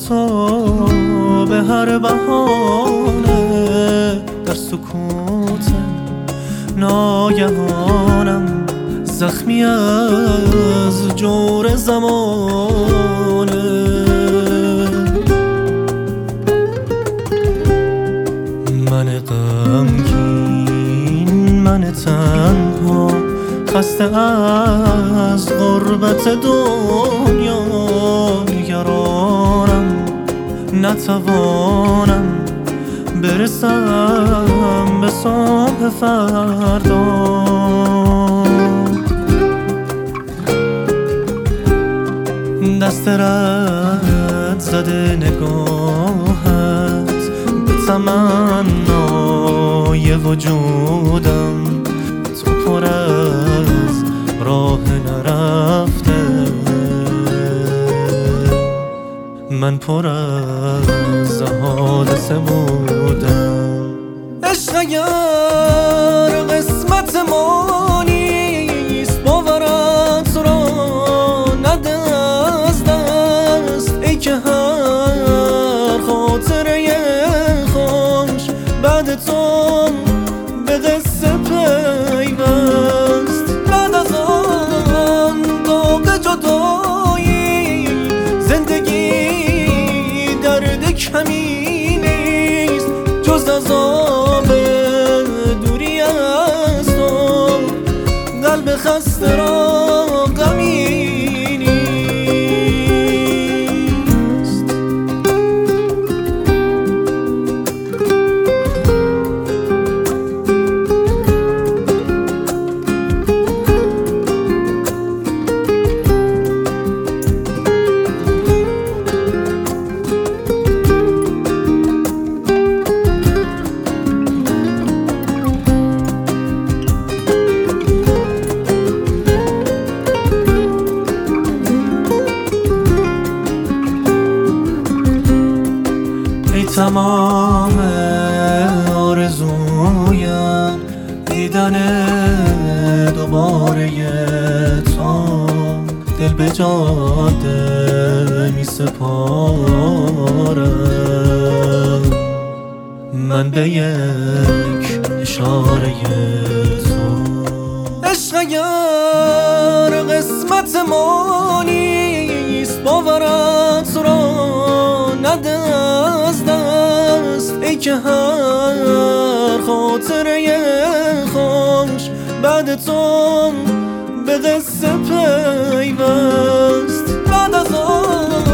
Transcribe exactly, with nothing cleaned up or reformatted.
تو به هر بهانه در سکوت ناگهانم زخمی از جور زمانه. من غمگین، من تنها، خسته از غربت دنیا، نگرانم نتوانم برسم به صبح فردا. دست رد زده نگاهت به تمنای وجودم، تو پر از راه نرفته، من پر از حادثه بودم. عشق اگر قسمت ما نیست، باورت را نده از دست، ای که هر خاطره خوش بعد تو به قصه پیوست. بعد از آن داغ جدایی زندگی درد کمی نیست، جز عذاب دوری از تو قلب خسته را غمی نیست. تمام آرزویم دیدن دوباره تو، دل به جاده می سپارم من به یک اشاره تو. عشق اگر قسمت ما نیست، باورت را نده از دست، ای که هر خاطره خوش بعد تو به قصه پیوست. بعد از آن